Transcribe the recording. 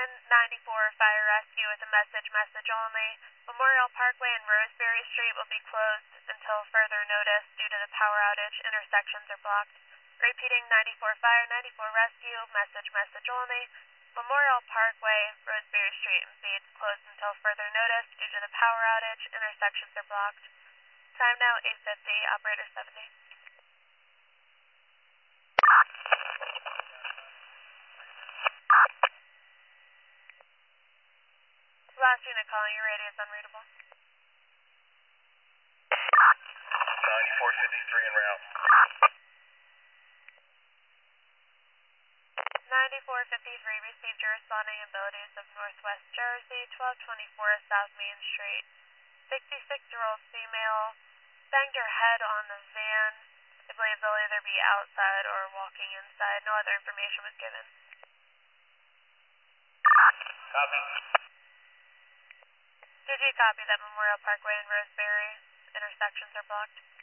94 Fire Rescue with a message only. Memorial Parkway and Roseberry Street will be closed until further notice due to the power outage. Intersections are blocked. Repeating 94 Fire, 94 Rescue, message only. Memorial Parkway, Roseberry Street and Beats closed until further notice due to the power outage. Intersections are blocked. Time now 8:50, operator 70. Last unit calling, your radio is unreadable. 9453 en route. 9453 received your responding abilities of Northwest Jersey, 1224 South Main Street. 66-year-old female banged her head on the van. I believe they'll either be outside or walking inside. No other information was given. Copy. Did you copy that Memorial Parkway and Roseberry intersections are blocked?